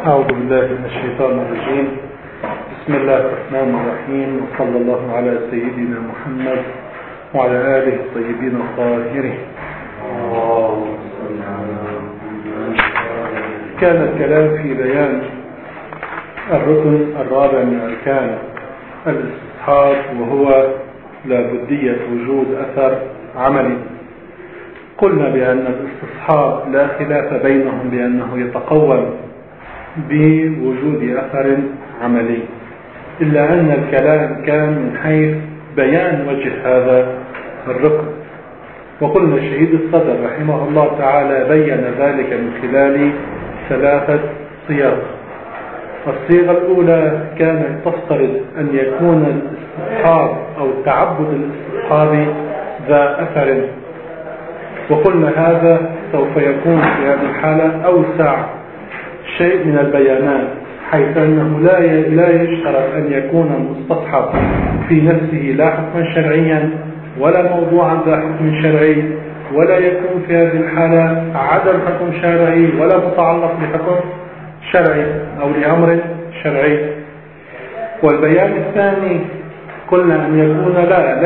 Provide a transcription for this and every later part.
أعوذ بالله من الشيطان الرجيم. بسم الله الرحمن الرحيم، وصلى الله على سيدنا محمد وعلى آله الطيبين الطاهرين. كان الكلام في بيان الركن الرابع من أركان الاستصحاب، وهو لابدية وجود أثر عملي. قلنا بأن الاستصحاب لا خلاف بينهم بأنه يتقوم بوجود أثر عملي، إلا أن الكلام كان من حيث بيان وجه هذا الركن. وقلنا شهيد الصدر رحمه الله تعالى بين ذلك من خلال ثلاثة صيغ. الصيغة الأولى كانت تفترض أن يكون الاستصحاب أو التعبد الاستصحابي ذا أثر، وقلنا هذا سوف يكون في هذه الحالة أوسع شيء من البيانات، حيث أنه لا يشترط أن يكون المستصحب في نفسه لا حكما شرعيا ولا موضوعا ذا حكم شرعي، ولا يكون في هذه الحالة عدم حكم شرعي ولا متعلق بحكم شرعي أو لأمر شرعي. والبيان الثاني قلنا أن يكون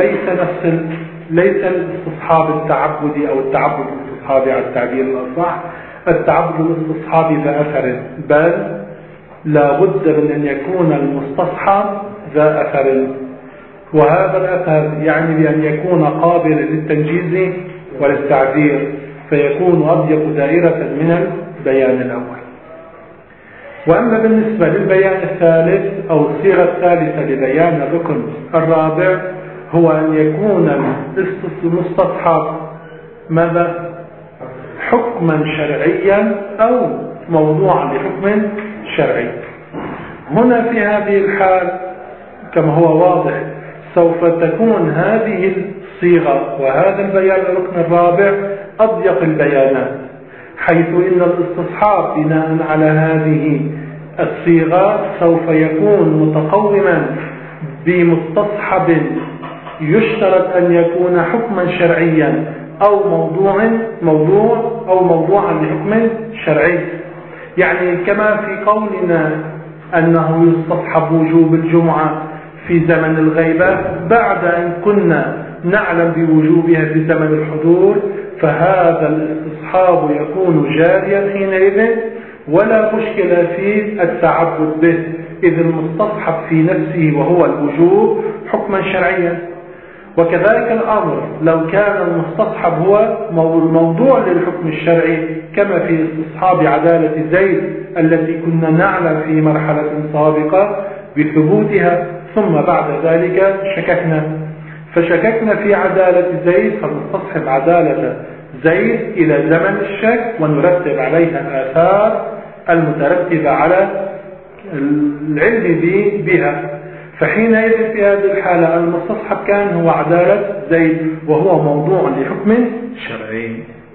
ليس الاستصحاب التعبدي أو التعبد الاستصحابي على التعبير الأصح التعبد الاستصحابي ذا أثر، بل لا بد من أن يكون المستصحب ذا أثر، وهذا الأثر يعني بأن يكون قابلا للتنجيز وللتعبير، فيكون أضيق دائرة من البيان الأول. وأما بالنسبة للبيان الثالث أو الصيغة الثالثة لبيان الركن الرابع، هو أن يكون المستصحب ماذا؟ حكما شرعيا أو موضوعا لحكم شرعي. هنا في هذه الحال كما هو واضح سوف تكون هذه الصيغة وهذا البيان الركن الرابع أضيق البيانات، حيث إن الاستصحاب بناء على هذه الصيغة سوف يكون متقوما بمستصحب يشترط أن يكون حكما شرعيا أو موضوعا لحكم شرعي. يعني كما في قولنا أنه يستصحب وجوب الجمعة في زمن الغيبة بعد أن كنا نعلم بوجوبها في زمن الحضور، فهذا الاستصحاب يكون جاريا حينئذ ولا مشكلة في التعبد به، إذ المستصحب في نفسه وهو الوجوب حكما شرعيا. وكذلك الأمر لو كان المستصحب هو موضوع للحكم الشرعي، كما في استصحاب عدالة زيد التي كنا نعلم في مرحلة سابقة بثبوتها، ثم بعد ذلك فشككنا في عدالة زيد، فنستصحب عدالة زيد إلى زمن الشك ونرتب عليها الآثار المترتبة على العلم بها. فحينئذ في هذه الحالة المستصحب كان هو عدالة زيد وهو موضوع لحكم شرعي.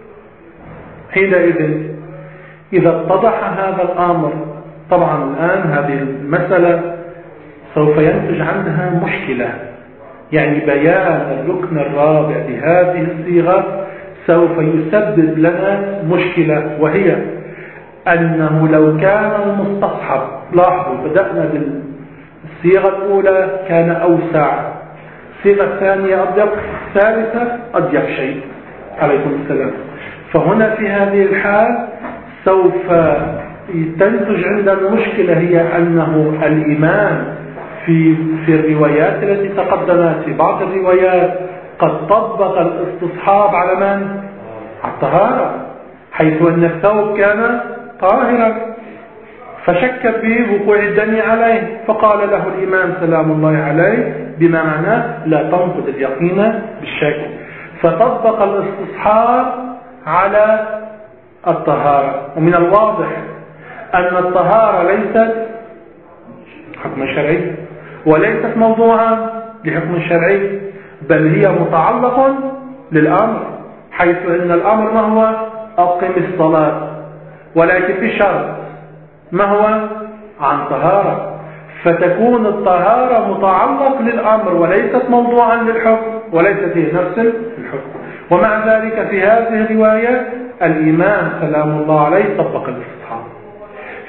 حينئذ إذا اتضح هذا الأمر، طبعا الآن هذه المسألة سوف ينتج عنها مشكلة، يعني بيان الركن الرابع بهذه الصيغة سوف يسبب لنا مشكلة، وهي أنه لو كان المستصحب، لاحظوا بدأنا الصيغة الأولى كان أوسع، الصيغة الثانية أضيق، الثالثة أضيق شيء عليكم السلام. فهنا في هذه الحال سوف تنتج عندنا المشكلة، هي أنه الإمام في الروايات التي تقدمت في بعض الروايات قد طبق الاستصحاب على من؟ على الطهارة، حيث أن الثوب كان طاهرا فشك في وقوع الدم عليه، فقال له الإمام سلام الله عليه بما معناه لا تنقض اليقين بالشك، فطبق الاستصحاب على الطهارة. ومن الواضح أن الطهارة ليست حكم شرعي وليست موضوعا لحكم شرعي، بل هي متعلق للأمر، حيث أن الأمر ما هو؟ أقم الصلاة، ولكن في شرط ما هو؟ عن طهارة، فتكون الطهارة متعلق للأمر وليست موضوعا للحكم وليست هي نفس الحكم. ومع ذلك في هذه الرواية الإمام سلام الله عليه طبق الاستصحاب.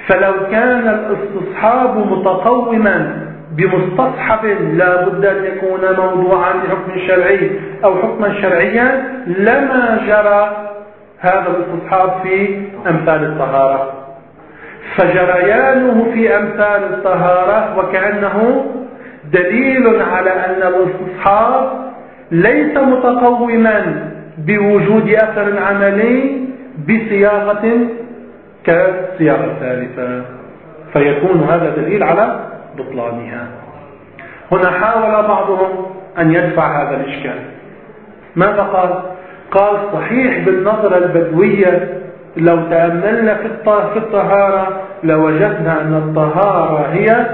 فلو كان الاستصحاب متقوما بمستصحب لا بد أن يكون موضوعا لحكم شرعي أو حكما شرعيا لما جرى هذا الاستصحاب في أمثال الطهارة. فجريانه في أمثال الطهارة وكأنه دليل على أن الاستصحاب ليس متقوما بوجود أثر عملي بصياغة كالصياغة الثالثة، فيكون هذا دليل على بطلانها. هنا حاول بعضهم أن يدفع هذا الإشكال. ماذا قال؟ قال صحيح بالنظرة البدوية لو تأملنا في الطهارة لوجدنا أن الطهارة هي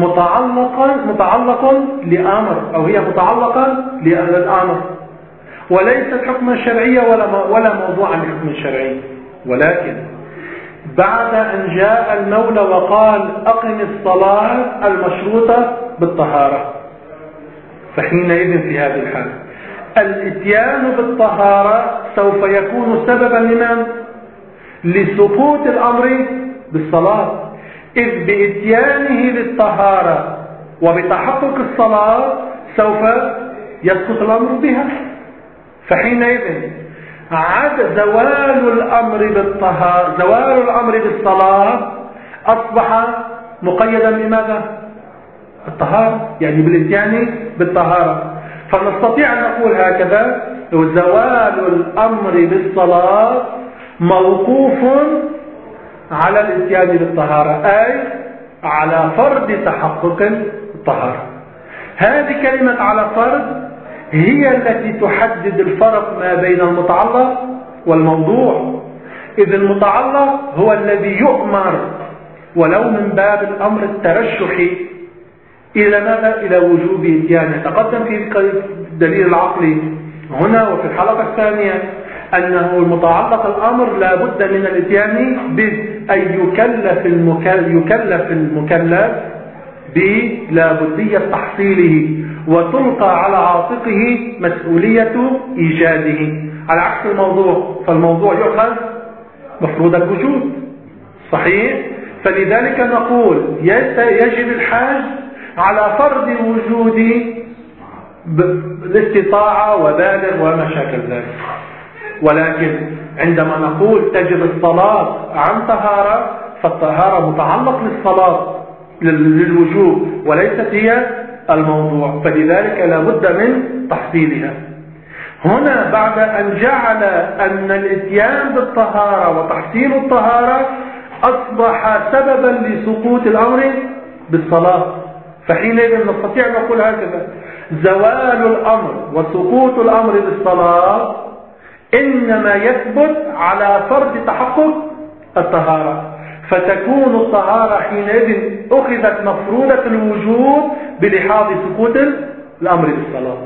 متعلق لأمر، أو هي متعلقة للأمر، وليست حكما شرعيا ولا موضوعا لحكم شرعي. ولكن بعد أن جاء المولى وقال أقم الصلاة المشروطة بالطهارة، فحينئذ في هذه الحالة الاتيان بالطهارة سوف يكون سببا لمن؟ لسقوط الأمر بالصلاة، إذ بإتيانه للطهارة وبتحقق الصلاة سوف يسقط الأمر بها. فحينئذ زوال الأمر بالصلاة أصبح مقيدا بماذا؟ الطهارة، يعني بالإتيان بالطهارة. فنستطيع أن نقول هكذا: زوال الأمر بالصلاة موقوف على الاتيان بالطهارة، أي على فرض تحقق الطهارة. هذه كلمة على فرض هي التي تحدد الفرق ما بين المتعلق والموضوع، إذ المتعلق هو الذي يؤمر ولو من باب الأمر الترشحي إلى ماذا؟ إلى وجوب إتيانه. تقدم في الدليل العقلي هنا وفي الحلقة الثانية أنه المتعلق الأمر لا بد من الإتيان بأن يكلف المكلف بلابدية تحصيله وتلقى على عاتقه مسؤولية إيجاده، على عكس الموضوع. فالموضوع يؤخذ مفروض الوجود، صحيح؟ فلذلك نقول يجب الحاج على فرض وجود الاستطاعة وبالغ وما شاكل ذلك. ولكن عندما نقول تجب الصلاة عن طهارة، فالطهارة متعلق للصلاة للوجوب وليست هي الموضوع، فلذلك لا بد من تحصيلها. هنا بعد أن جعل أن الاتيان بالطهارة وتحصيل الطهارة أصبح سببا لسقوط الأمر بالصلاة، فحينئذ نستطيع أن نقول هكذا: زوال الأمر وسقوط الأمر بالصلاة إنما يثبت على فرض تحقق الطهارة، فتكون الطهارة حينئذ أخذت مفروضة الوجود بلحاظ سقوط الأمر بالصلاة،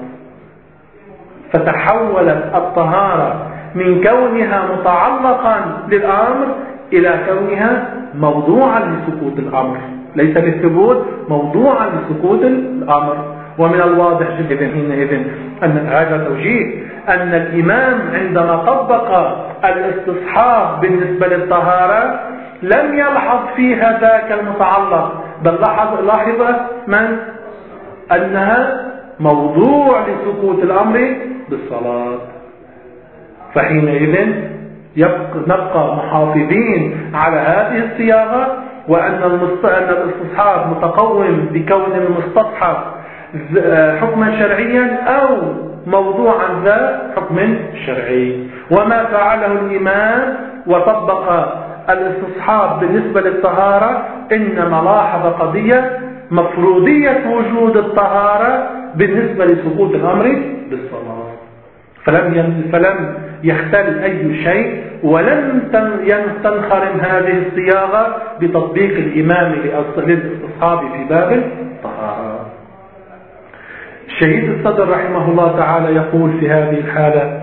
فتحولت الطهارة من كونها متعلقا للأمر إلى كونها موضوعا لسقوط الأمر، ليس للثبوت، موضوعا لسقوط الأمر. ومن الواضح جدا حينئذ أن هذا توجيه أن الإمام عندما طبق الاستصحاب بالنسبة للطهارة لم يلحظ فيها ذاك المتعلق، بل لاحظ من؟ أنها موضوع لسقوط الأمر بالصلاة. فحينئذ نبقى محافظين على هذه الصياغة، وأن الاستصحاب متقوم بكون المستصحب حكما شرعيا أو موضوعا ذا حكم شرعي. وما فعله الإمام وطبق الاستصحاب بالنسبة للطهارة إنما لاحظ قضية مفروضية وجود الطهارة بالنسبة لسقوط الأمر بالصلاة، فلم يختل أي شيء، ولم تنخرم هذه الصياغة بتطبيق الإمام للاستصحاب في باب الطهارة. الشهيد الصدر رحمه الله تعالى يقول في هذه الحالة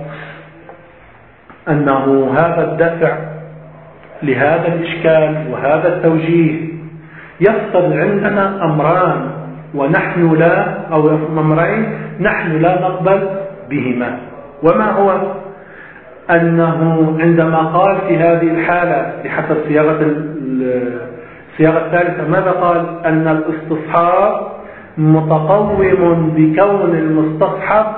أنه هذا الدفع لهذا الإشكال وهذا التوجيه يفضل عندنا أمران ونحن لا، أو أمرين نحن لا نقبل بهما. وما هو؟ أنه عندما قال في هذه الحالة بحسب صياغة الصياغة الثالثة ماذا قال؟ أن الاستصحاب متقوم بكون المستصحب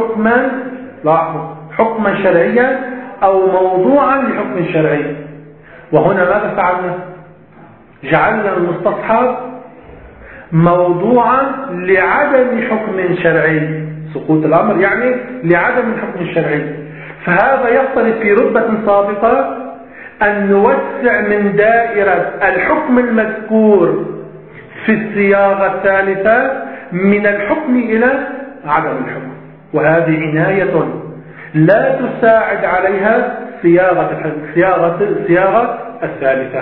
حكما شرعيا أو موضوعا لحكم شرعي. وهنا ماذا فعلنا؟ جعلنا المستصحب موضوعا لعدم حكم شرعي، سقوط الأمر يعني لعدم الحكم الشرعي. فهذا يقتضي في رتبة سابقة أن نوسع من دائرة الحكم المذكور في الصياغة الثالثة من الحكم إلى عدم الحكم، وهذه عناية لا تساعد عليها الصياغة الثالثة.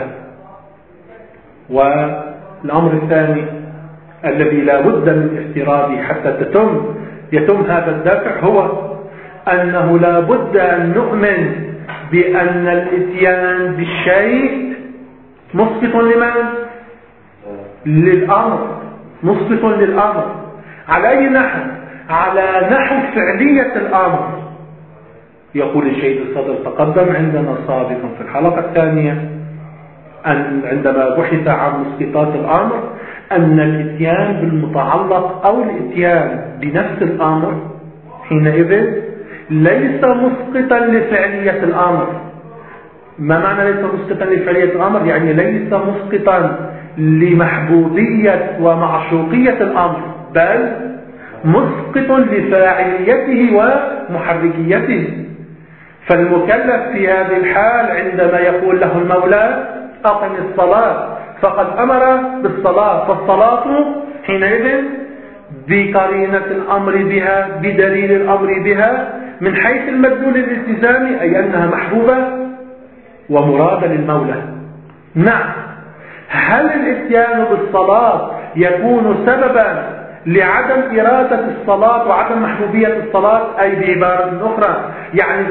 والأمر الثاني الذي لا بد من افتراضه حتى يتم هذا الدافع هو أنه لا بد أن نؤمن بأن الاتيان بالشيء مسقط لمن؟ للأمر، مسقط للأمر. على أي نحو؟ على نحو فعلية الأمر. يقول الشيخ الصدر تقدم عندنا سابقا في الحلقة الثانية أن عندما بحث عن مسقطات الأمر أن الاتيان بالمتعلق أو الاتيان بنفس الأمر حينئذ ليس مسقطا لفعلية الأمر. ما معنى ليس مسقطا لفعلية الأمر؟ يعني ليس مسقطا لمحبوبية ومعشوقية الأمر، بل مسقط لفاعليته ومحركيته. فالمكلف في هذه الحال عندما يقول له المولى أقم الصلاة فقد أمر بالصلاة، فالصلاة حينئذ بقرينة الأمر بها بدليل الأمر بها من حيث المدلول الالتزامي أي أنها محبوبة ومرادة للمولى. نعم، هل الاتيان بالصلاة يكون سببا لعدم إرادة الصلاة وعدم محبوبية الصلاة؟ أي بعبارة أخرى يعني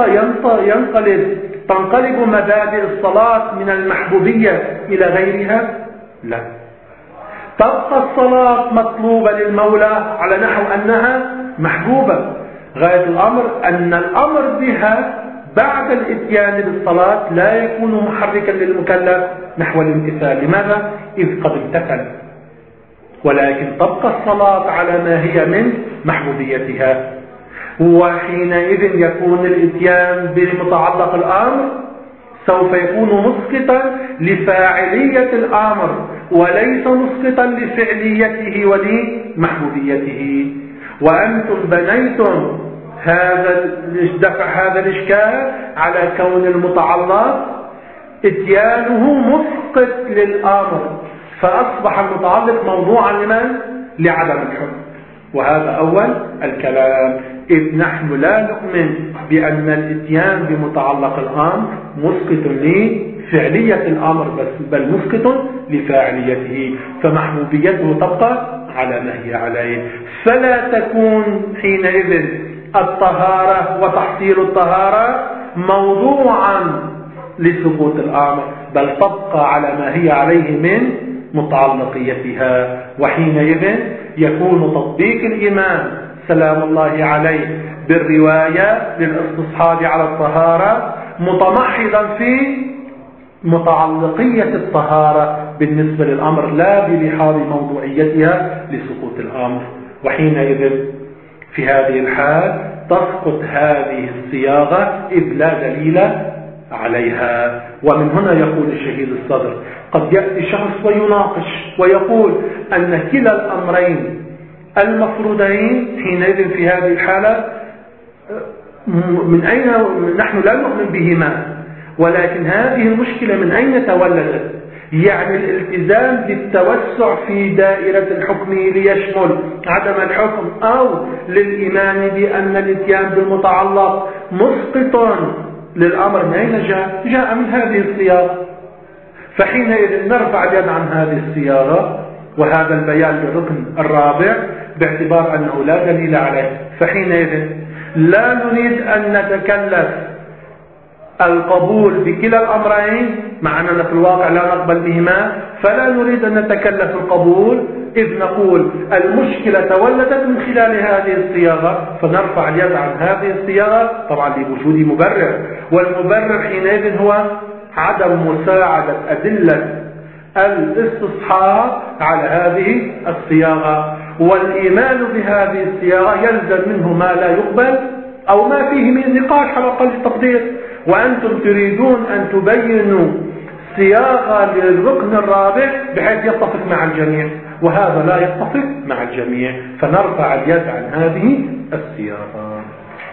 تنقلب مبادئ الصلاة من المحبوبية إلى غيرها؟ لا، تبقى الصلاة مطلوبة للمولى على نحو أنها محبوبة. غاية الأمر أن الأمر بها بعد الاتيان بالصلاة لا يكون محركا للمكلف نحو الامتثال. لماذا؟ إذ قد امتثل، ولكن تبقى الصلاة على ما هي من محبوبيتها. وحينئذ يكون الاتيان بمتعلق الأمر سوف يكون مسقطا لفاعلية الأمر وليس مسقطا لفعليته ولمحبوبيته. وأنتم بنيتم دفع هذا الإشكال على كون المتعلق اتيانه مسقط للأمر، فأصبح المتعلق موضوعا لمن؟ لعدم الحكم. وهذا أول الكلام، إذ نحن لا نؤمن بأن الاتيان بمتعلق الأمر مسقط لفعلية الأمر بل مسقط لفاعليته، فمحبوبيته تبقى على ما هي عليه. فلا تكون حينئذ الطهارة وتحصيل الطهارة موضوعا لسقوط الأمر، بل تبقى على ما هي عليه من متعلقيتها. وحينئذ يكون تطبيق الإمام سلام الله عليه بالرواية للاستصحاب على الطهارة متمحضا في متعلقية الطهارة بالنسبة للأمر لا بلحاظ موضوعيتها لسقوط الأمر. وحينئذ في هذه الحال تسقط هذه الصياغة إذ لا دليل عليها. ومن هنا يقول الشهيد الصدر قد يأتي شخص ويناقش ويقول أن كلا الأمرين المفروضين حينئذ في هذه الحالة من أين نحن لا نؤمن بهما، ولكن هذه المشكلة من أين تولدت؟ يعني الالتزام بالتوسع في دائرة الحكم ليشمل عدم الحكم أو للإيمان بأن الاتيان بالمتعلق مسقط للأمر من أين جاء؟ جاء من هذه الصياغة. فحينئذ نرفع اليد عن هذه الصياغة وهذا البيان بالركن الرابع باعتبار أنه لا دليل عليه. فحينئذ لا نريد أن نتكلف القبول بكلا الأمرين مع أننا في الواقع لا نقبل بهما، فلا نريد أن نتكلف القبول إذ نقول المشكلة تولدت من خلال هذه الصياغة، فنرفع اليد عن هذه الصياغة طبعا لوجود مبرر، والمبرر حينئذ هو عدم مساعدة أدلة الاستصحاب على هذه الصياغة، والإيمان بهذه الصياغة يلزم منه ما لا يقبل أو ما فيه من نقاش على أقل التقدير. وأنتم تريدون أن تبينوا صياغة للركن الرابع بحيث يتفق مع الجميع، وهذا لا يتفق مع الجميع، فنرفع اليد عن هذه الصياغة.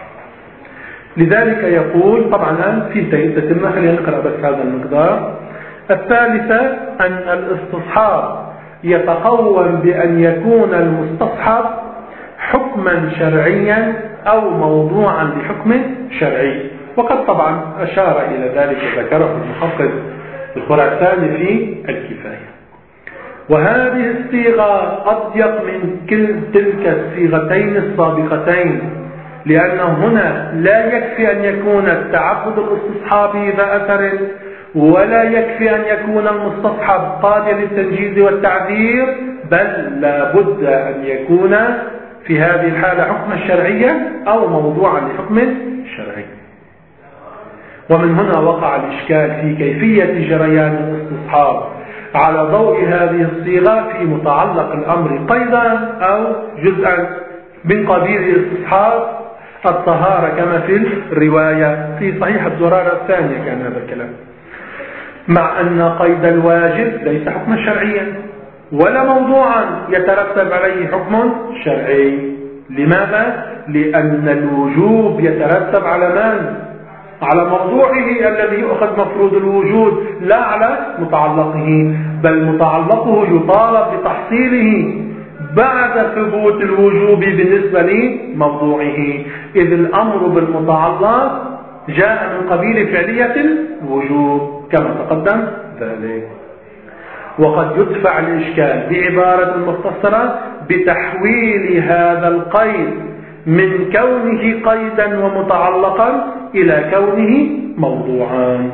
لذلك يقول طبعا الآن في تتمة، خلينا نقرأ بس هذا المقدار. الثالثة أن الاستصحاب يتقوم بأن يكون المستصحب حكما شرعيا أو موضوعا لحكم شرعي، وقد طبعا أشار إلى ذلك ذكره المحقق الخراساني في الكفاية. وهذه الصيغة أضيق من تلك الصيغتين السابقتين، لأنه هنا لا يكفي أن يكون التعبد الاستصحابي ذا أثر، ولا يكفي أن يكون المستصحب قادر للتنجيز والتعذير، بل لا بد أن يكون في هذه الحالة حكما شرعيا أو موضوعا لحكم شرعي. ومن هنا وقع الإشكال في كيفية جريان الاستصحاب على ضوء هذه الصيغة في متعلق الأمر قيدا أو جزءا من قبيل الاستصحاب الطهارة كما في الرواية في صحيح الزرارة الثانية كان هذا الكلام، مع أن قيد الواجب ليس حكما شرعيا ولا موضوعا يترتب عليه حكم شرعي. لماذا؟ لأن الوجوب يترتب على من؟ على موضوعه الذي يؤخذ مفروض الوجود، لا على متعلقه، بل متعلقه يطالب بتحصيله بعد ثبوت الوجوب بالنسبة لموضوعه، إذ الأمر بالمتعلق جاء من قبيل فعلية الوجوب كما تقدم ذلك. وقد يدفع الإشكال بعبارة مختصرة بتحويل هذا القيد من كونه قيدا ومتعلقا إلى كونه موضوعا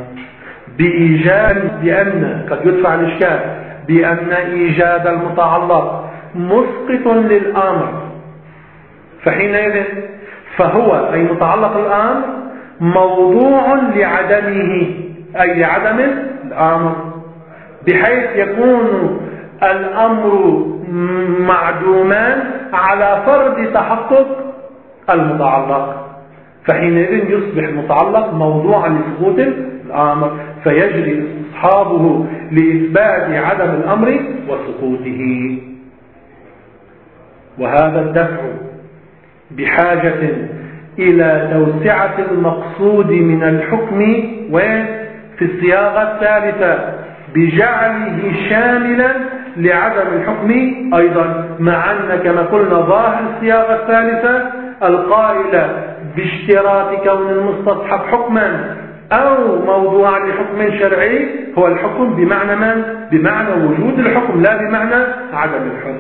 قد يدفع الإشكال بأن إيجاد المتعلق مسقط للأمر، فحينئذ فهو أي متعلق الأمر موضوع لعدمه، أي لعدم الأمر، بحيث يكون الأمر معدوما على فرض تحقق المتعلق، فحينئذ يصبح المتعلق موضوعا لثبوت الأمر، فيجري استصحابه لإثبات عدم الأمر وسقوطه. وهذا الدفع بحاجة إلى توسعة المقصود من الحكم وفي الصياغة الثالثة بجعله شاملا لعدم الحكم أيضا، مع أن كما قلنا ظاهر الصياغة الثالثة القائلة باشتراط كون المستصحب حكما أو موضوعا لحكم شرعي هو الحكم بمعنى من؟ بمعنى وجود الحكم لا بمعنى عدم الحكم.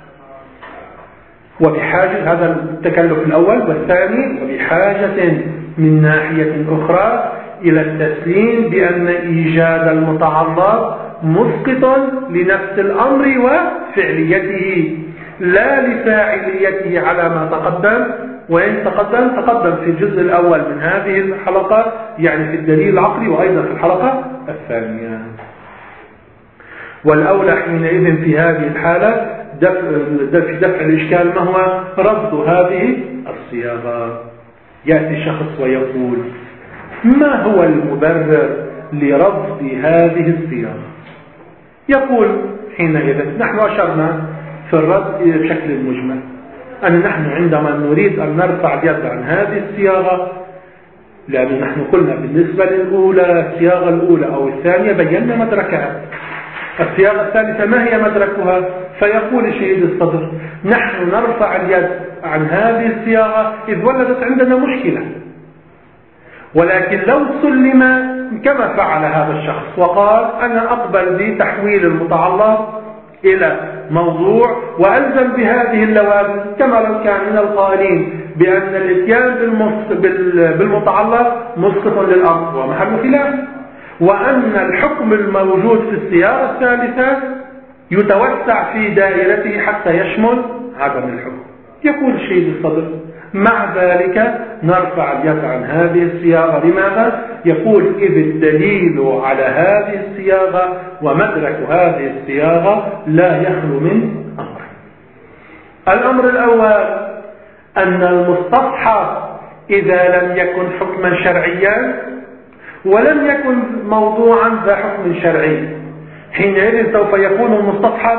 وبحاجة هذا التكلف الأول، والثاني وبحاجة من ناحية أخرى إلى التسليم بأن إيجاد المتعلق مسقط لنفس الأمر وفعليته لا لفاعليته على ما تقدم، وإن تقدم في الجزء الأول من هذه الحلقة، يعني في الدليل العقلي، وأيضا في الحلقة الثانية. والأولى حينئذ في هذه الحالة دفع الإشكال ما هو رفض هذه الصياغة. يأتي شخص ويقول ما هو المبرر لرفض هذه الصياغة؟ يقول حينئذ نحن أشرنا في الرد بشكل مجمل أن نحن عندما نريد أن نرفع اليد عن هذه الصياغة، لأن نحن قلنا بالنسبة للأولى الصياغة الأولى أو الثانية بينا مدركها، الصياغة الثالثة ما هي مدركها؟ فيقول الشهيد الصدر نحن نرفع اليد عن هذه الصياغة إذ ولدت عندنا مشكلة، ولكن لو سلم كما فعل هذا الشخص وقال أنا أقبل بتحويل المتعلق إلى موضوع وألزم بهذه اللوازم، كما لو كان من القائلين بأن الاتيان بالمتعلق مسقط للأمر ومحل خلاف، وأن الحكم الموجود في الصياغة الثالثة يتوسع في دائرته حتى يشمل عدم الحكم. يقول الشهيد الصدر مع ذلك نرفع اليد عن هذه الصياغة. لماذا؟ يقول إذ الدليل على هذه الصياغة ومدرك هذه الصياغة لا يخلو من أمر. الأمر الأول أن المستصحب إذا لم يكن حكما شرعيا ولم يكن موضوعا ذا حكم شرعي، حينئذ سوف يكون المستصحب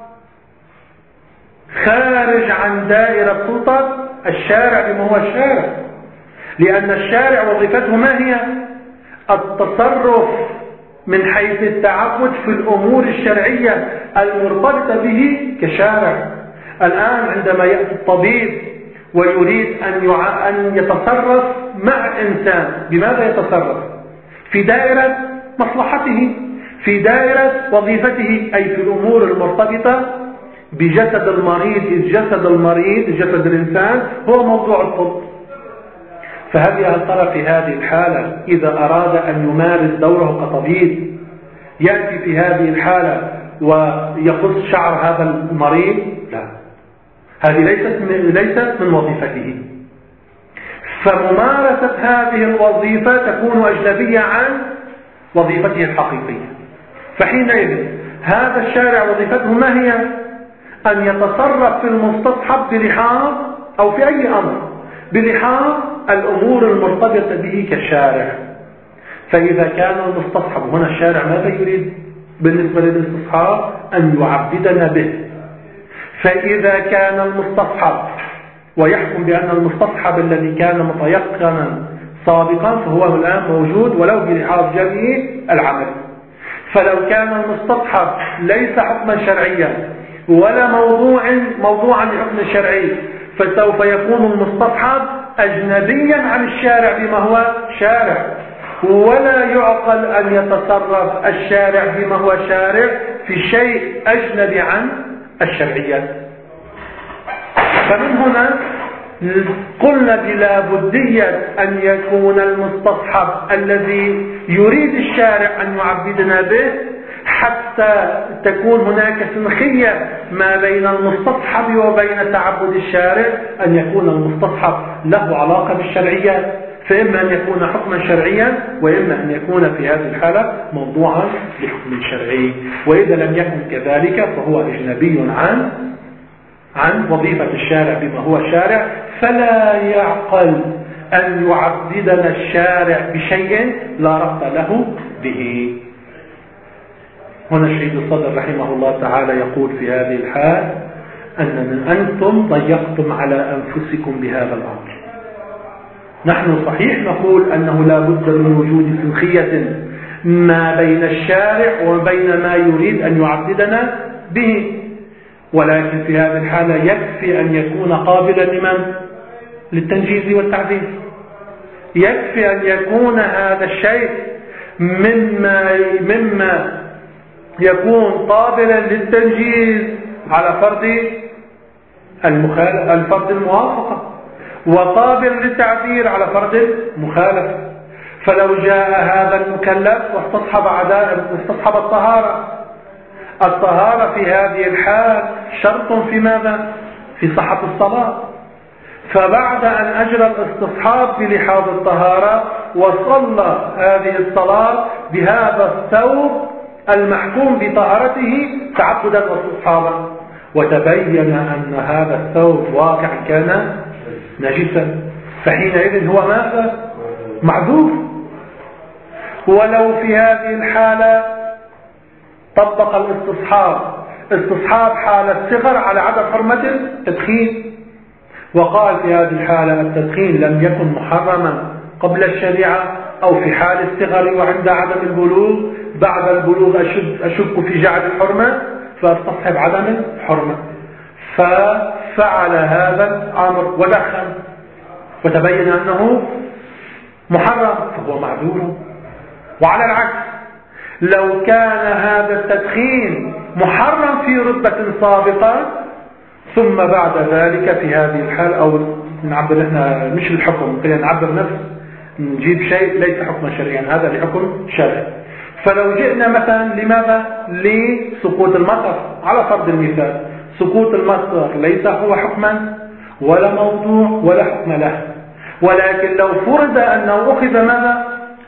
خارج عن دائرة سلطة الشارع بما هو الشارع، لأن الشارع وظيفته ما هي؟ التصرف من حيث التعبد في الأمور الشرعية المرتبطة به كشارع. الآن عندما يأتي الطبيب ويريد أن يتصرف مع إنسان، بماذا يتصرف؟ في دائرة مصلحته، في دائرة وظيفته، أي في الأمور المرتبطة بجسد المريض. إذ جسد المريض، جسد الإنسان، هو موضوع الطب. فهل ترى في هذه الحالة إذا أراد أن يمارس دوره كطبيب يأتي في هذه الحالة ويقص شعر هذا المريض؟ لا، هذه ليست من وظيفته. فممارسة هذه الوظيفة تكون أجنبية عن وظيفته الحقيقية. فحينئذ هذا الشارع وظيفته ما هي؟ أن يتصرف في المستصحب بلحاظ أو في أي أمر بلحاظ الأمور المرتبطة به كشارع. فإذا كان المستصحب هنا الشارع ماذا يريد بالنسبة للاستصحاب؟ أن يعبدنا به. فإذا كان المستصحب ويحكم بأن المستصحب الذي كان متيقنا سابقا فهو الآن موجود ولو بلحاظ جميع العمل. فلو كان المستصحب ليس حكما شرعيا ولا موضوعا لحكم شرعي فسوف يكون المستصحب أجنبيا عن الشارع بما هو شارع، ولا يعقل أن يتصرف الشارع بما هو شارع في شيء أجنبي عن الشرعيات. فمن هنا قلنا بلا بدية أن يكون المستصحب الذي يريد الشارع أن يعبدنا به حتى تكون هناك سنخية ما بين المستصحب وبين تعبد الشارع، أن يكون المستصحب له علاقة بالشرعيات، فإما أن يكون حكما شرعيا وإما أن يكون في هذه الحالة موضوعا لحكم شرعي. وإذا لم يكن كذلك فهو أجنبي عن وظيفة الشارع بما هو شارع. فلا يعقل أن يعبدنا الشارع بشيء لا ربط له به. هنا الشهيد الصدر رحمه الله تعالى يقول في هذه الحال أن أنتم ضيقتم على أنفسكم بهذا الأمر. نحن صحيح نقول أنه لا بد من وجود سنخية ما بين الشارع وبين ما يريد أن يعبدنا به، ولكن في هذه الحالة يكفي أن يكون قابلا لمن؟ للتنجيز والتعديل. يكفي أن يكون هذا الشيء مما يكون قابلا للتنجيز على فرض الموافقة، وقابل للتعبير على فرض المخالفة. فلو جاء هذا المكلف واستصحب الطهارة في هذه الحال شرط في ماذا؟ في صحة الصلاة. فبعد أن أجرى الاستصحاب بلحاظ الطهارة وصلى هذه الصلاة بهذا الثوب المحكوم بطهارته تعبدا واستصحابا، وتبين أن هذا الثوب واقع كان نجسا، فحينئذ هو ماذا؟ معذور. ولو في هذه الحالة طبق استصحاب حال الصغر على عدم حرمة التدخين، وقال في هذه الحالة التدخين لم يكن محرما قبل الشريعة أو في حال الصغر وعند عدم البلوغ، بعد البلوغ أشك في جعل الحرمة فاستصحب عدم الحرمة، ففعل هذا الأمر ودخن وتبين أنه محرم فهو معذور. وعلى العكس لو كان هذا التدخين محرم في رتبة سابقة ثم بعد ذلك في هذه الحال أو نعبر احنا مش الحكم، نعبر نفس نجيب شيء ليس حكما شرعيا، هذا لحكم شرعي. فلو جئنا مثلا لماذا؟ لسقوط المطر على فرض المثال، سقوط المطر ليس هو حكما ولا موضوع ولا حكم له. ولكن لو فرض أنه أخذ ماذا؟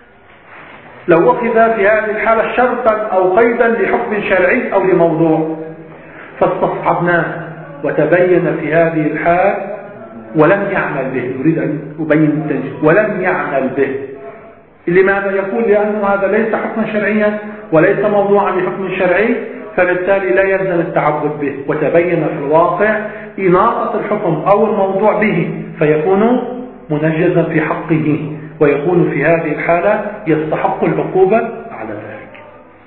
لو أخذ في هذه الحالة شرطا أو قيدا لحكم شرعي أو لموضوع فاستصحبناه وتبين في هذه الحال ولم يعمل به، يريد أن أبين التنجيز، ولم يعمل به. لماذا؟ يقول لأنه هذا ليس حكما شرعيا وليس موضوعا لحكم شرعي، فبالتالي لا يلزم التعبد به. وتبين في الواقع إناقة الحكم أو الموضوع به فيكون منجزا في حقه، ويكون في هذه الحالة يستحق العقوبة على ذلك.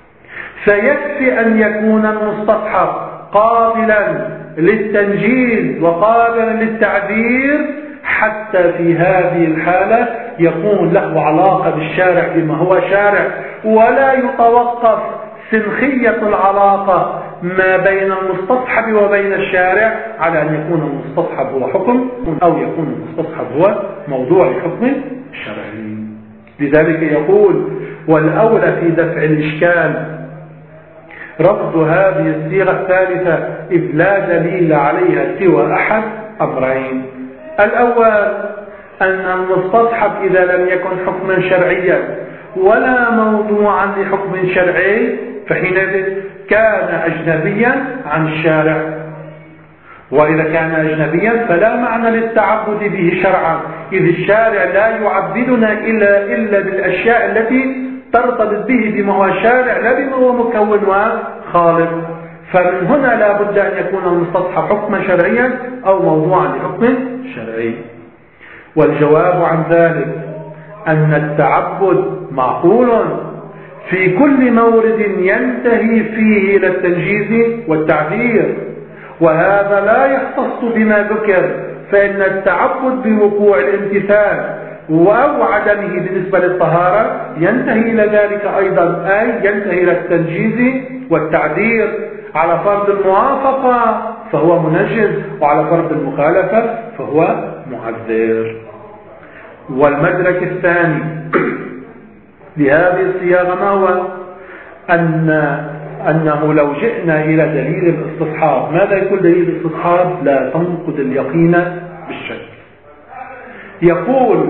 فيكفي أن يكون المستصحب قابلا للتنجيز وقابلا للتعذير حتى في هذه الحالة يكون له علاقة بالشارع بما هو شارع، ولا يتوقف سنخية العلاقة ما بين المستصحب وبين الشارع على أن يكون المستصحب هو حكم أو يكون المستصحب هو موضوع الحكم الشرعي. لذلك يقول والأولى في دفع الإشكال رفض هذه الصيغة الثالثة إذ لا دليل عليها سوى أحد أمرين. الأول أن المستصحب إذا لم يكن حكما شرعيا ولا موضوعا لحكم شرعي فحينئذ كان أجنبيا عن الشارع، وإذا كان أجنبيا فلا معنى للتعبد به شرعا، إذ الشارع لا يعبدنا إلا بالأشياء التي ترتبط به بما هو شارع لا بما هو مكون وخالق. فمن هنا لا بد أن يكون المستصحب حكما شرعيا أو موضوعا لحكم شرعي. والجواب عن ذلك أن التعبد معقول في كل مورد ينتهي فيه إلى التنجيز والتعذير، وهذا لا يختص بما ذكر، فإن التعبد بوقوع الامتثال أو عدمه بالنسبة للطهارة ينتهي إلى ذلك أيضا، أي ينتهي إلى التنجيز والتعذير. على فرض الموافقة فهو منجز، وعلى فرض المخالفة فهو معذر. والمدرك الثاني لهذه الصياغة ما هو؟ أنه لو جئنا إلى دليل الاستصحاب، ماذا يقول دليل الاستصحاب؟ لا تنقض اليقين بالشك. يقول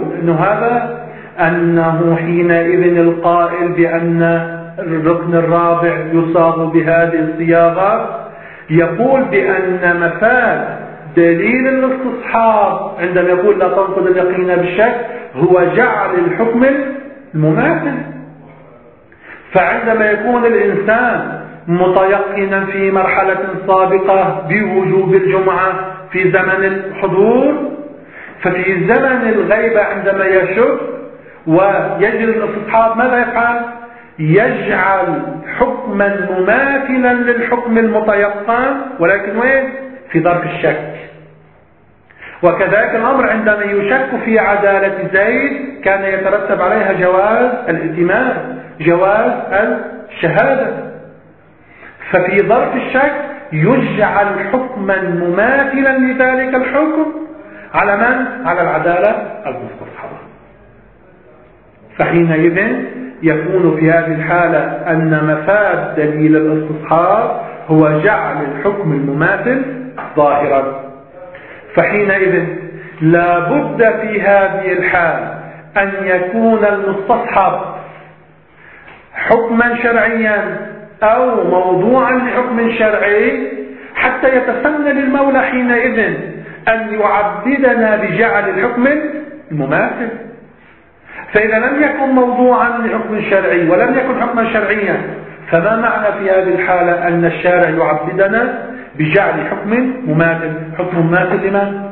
أنه حينئذ القائل بأن الركن الرابع يصاغ بهذه الصياغة يقول بأن مفاد دليل الاستصحاب عندما يقول لا تنقض اليقين بالشك هو جعل الحكم المماثل. فعندما يكون الإنسان متيقنا في مرحلة سابقة بوجوب الجمعة في زمن الحضور، ففي زمن الغيبة عندما يشك ويجري الاستصحاب ماذا يفعل؟ يجعل حكما مماثلا للحكم المتيقن، ولكن وين؟ في ظرف الشك. وكذلك الأمر عندما يشك في عدالة زيد كان يترتب عليها جواز الائتمان، جواز الشهادة. ففي ظرف الشك يجعل حكما مماثلا لذلك الحكم على من؟ على العدالة المستصحبة. فحينئذ يكون في هذه الحالة أن مفاد دليل الاستصحاب هو جعل الحكم المماثل ظاهرا. فحينئذ لا بد في هذه الحال أن يكون المستصحب حكما شرعيا أو موضوعا لحكم شرعي حتى يتسنى للمولى حينئذ أن يعبدنا بجعل الحكم المماثل. فإذا لم يكن موضوعا لحكم شرعي ولم يكن حكما شرعيا فما معنى في هذه الحالة أن الشارع يعبدنا بجعل حكم مماثل؟ حكم مماثل لمن؟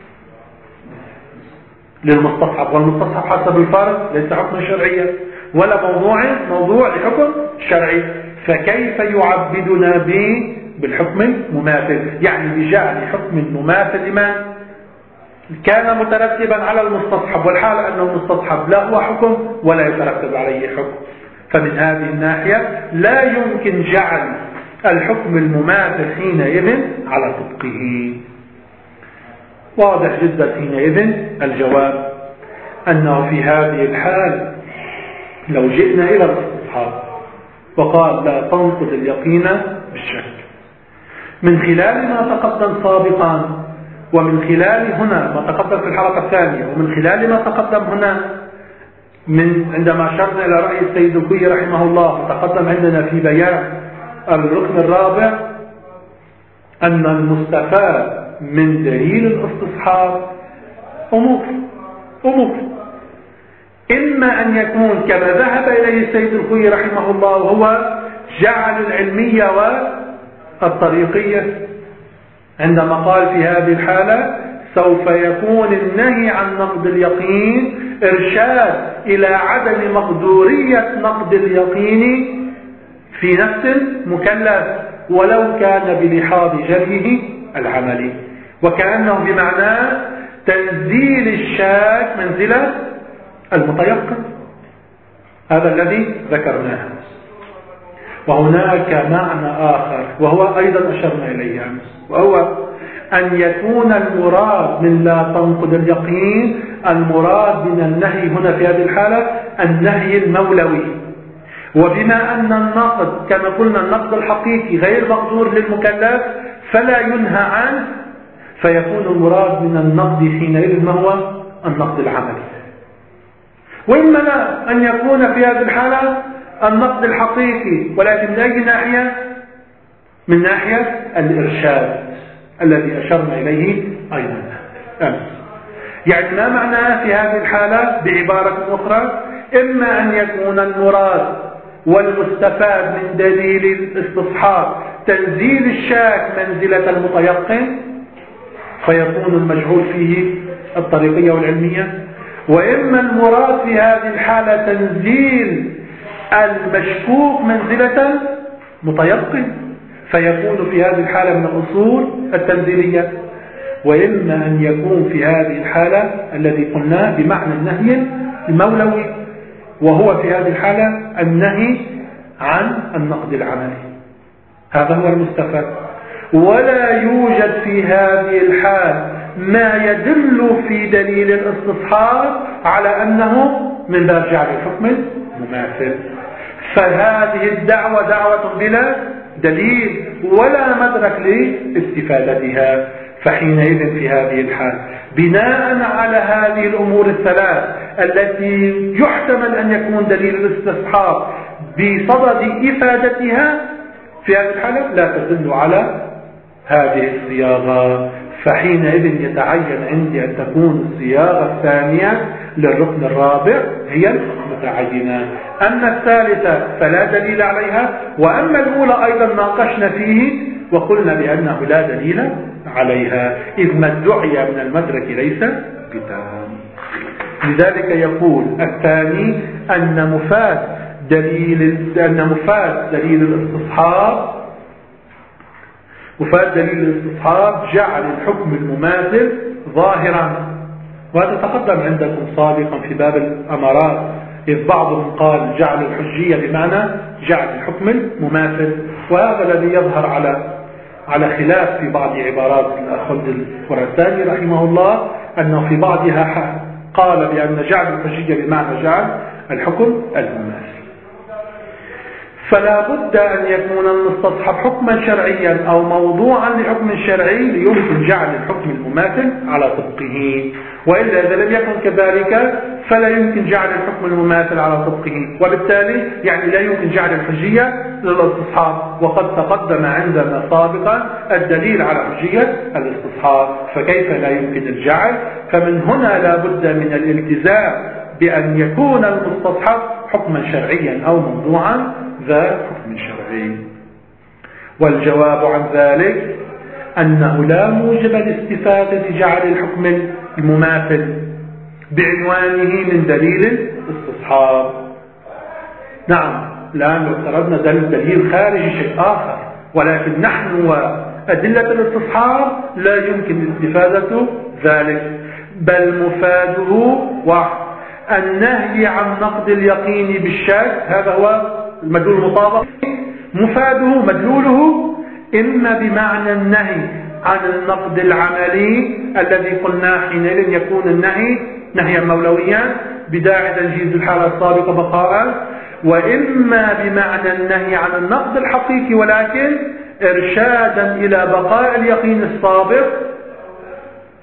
للمستصحب، والمستصحب حسب الفرض ليس حكما شرعيا ولا موضوع لحكم شرعي، فكيف يعبدنا بالحكم المماثل؟ يعني بجعل حكم مماثل لمن كان مترتبا على المستصحب، والحال أنه المستصحب لا هو حكم ولا يترتب عليه حكم. فمن هذه الناحية لا يمكن جعل الحكم المماثل حينئذ على طبقه. واضح جدا حينئذ الجواب أنه في هذه الحال لو جئنا إلى الاستصحاب وقال لا تنقض اليقين بالشك من خلال ما تقدم سابقا ومن خلال هنا ما تقدم في الحلقة الثانية، ومن خلال ما تقدم هنا عندما أشرنا إلى رأي السيد الخوئي رحمه الله، وتقدم عندنا في بيان الركن الرابع أن المستفاد من دليل الاستصحاب أمور إما أن يكون كما ذهب إليه السيد الخوئي رحمه الله، وهو جعل العلمية والطريقية، عندما قال في هذه الحالة سوف يكون النهي عن نقد اليقين إرشاد إلى عدم مقدورية نقد اليقين في نفس المكلف ولو كان بلحاظ جريه العملي، وكأنه بمعنى تنزيل الشاك منزلة المتيقن. هذا الذي ذكرناه. وهناك معنى آخر وهو أيضا أشرنا إليه أمس، وهو أن يكون المراد من لا تنقض اليقين، المراد من النهي هنا في هذه الحالة النهي المولوي. وبما أن النقد كما قلنا النقد الحقيقي غير مقدور للمكلف فلا ينهى عنه، فيكون المراد من النقد حينئذ ما هو النقد العملي. وإما لا أن يكون في هذه الحالة النقد الحقيقي، ولكن من أي ناحية؟ من ناحية الإرشاد الذي أشرنا إليه أيضا أمس. يعني ما معناه في هذه الحالة بعبارة أخرى؟ إما أن يكون المراد والمستفاد من دليل الاستصحاب تنزيل الشاك منزلة المتيقن، فيكون المجهول فيه الطريقية والعلمية، وإما المراد في هذه الحالة تنزيل المشكوك منزلة متيقن، فيكون في هذه الحالة من الأصول التنزيلية. وإما أن يكون في هذه الحالة الذي قلناه بمعنى النهي المولوي، وهو في هذه الحالة النهي عن النقد العملي. هذا هو المستفاد. ولا يوجد في هذه الحال ما يدل في دليل الاستصحاب على أنه من باب جعل الحكم المماثل. فهذه الدعوة دعوة بلا دليل ولا مدرك لاستفادتها. فحينئذ في هذه الحال بناء على هذه الأمور الثلاث التي يحتمل أن يكون دليل الاستصحاب بصدد إفادتها، في هذه الحالة لا تدل على هذه الصياغة. فحينئذ يتعين عندي أن تكون الصياغة الثانية للركن الرابع هي المتعينة. أما الثالثة فلا دليل عليها، وأما الأولى أيضا ناقشنا فيه وقلنا بأنه لا دليل عليها، إذ ما ادعي من المدرك ليس بتام. لذلك يقول الثاني أن مفاد دليل الاستصحاب جعل الحكم المماثل ظاهرا. وهذا تقدم عندكم سابقا في باب الأمارات، إذ بعضهم قال جعل الحجية بمعنى جعل الحكم المماثل، وهذا الذي يظهر على خلاف في بعض عبارات الأخ الخراساني رحمه الله، أنه في بعضها قال بأن جعل الحجية بمعنى جعل الحكم المماثل. فلا بد أن يكون المستصحب حكما شرعيا أو موضوعا لحكم شرعي ليمكن جعل الحكم المماثل على طبقه، وإلا إذا لم يكن كذلك فلا يمكن جعل الحكم المماثل على طبقه، وبالتالي يعني لا يمكن جعل الحجية للاستصحاب. وقد تقدم عندنا سابقا الدليل على حجية الاستصحاب، فكيف لا يمكن الجعل؟ فمن هنا لا بد من الالتزام بأن يكون المستصحب حكما شرعيا أو موضوعا ذا حكم شرعي. والجواب عن ذلك أنه لا موجب لاستفادة جعل الحكم المماثل بعنوانه من دليل الاستصحاب. نعم، الآن لو افترضنا دليل خارجي شيء آخر، ولكن نحن وأدلة الاستصحاب لا يمكن استفادة ذلك، بل مفاده واحد: النهي عن نقد اليقين بالشك. هذا هو المدلول المطابق. مفاده مدلوله إما بمعنى النهي عن النقد العملي الذي قلنا حينئذ يكون النهي نهيا مولويا بداعي تنجيز الحالة السابقة بقاء، وإما بمعنى النهي عن النقد الحقيقي ولكن إرشادا إلى بقاء اليقين السابق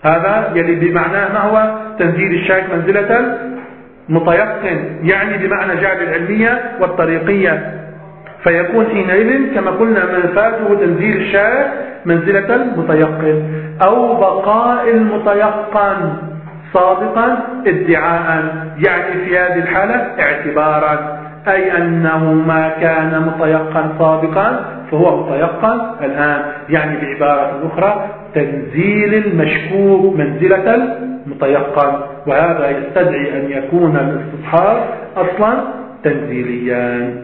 هذا يلي بمعناه ما هو تنزيل الشاك منزلة المتيقن، يعني بمعنى جعل العلمية والطريقية، فيكون حينئذ كما قلنا منفاته تنزيل الشاك منزلة المتيقن، أو بقاء المتيقن صادقا ادعاء، يعني في هذه الحالة اعتبارا، أي أنه ما كان متيقن سابقا فهو متيقن الآن، يعني بعبارة أخرى تنزيل المشكوك منزلة المتيقن، وهذا يستدعي أن يكون الاستصحاب أصلا تنزيليا.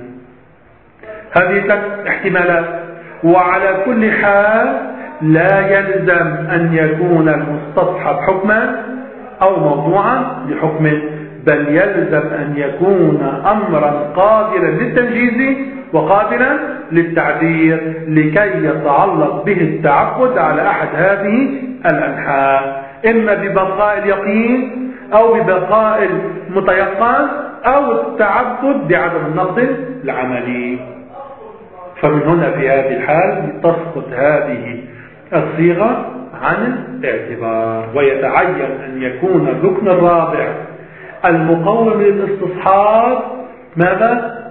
هذه 3 احتمالات. وعلى كل حال لا يلزم أن يكون المستصحب حكما أو موضوعا لحكم، بل يلزم أن يكون أمرا قادرا للتنجيز وقادرا للتعبير، لكي يتعلق به التعبد على أحد هذه الأنحاء، إما ببقاء اليقين أو ببقاء المتيقن أو التعبد بعدم النقص العملي. فمن هنا في هذه الحال تسقط هذه الصيغة عن الاعتبار، ويتعين أن يكون الركن الرابع المقوم للاستصحاب ماذا؟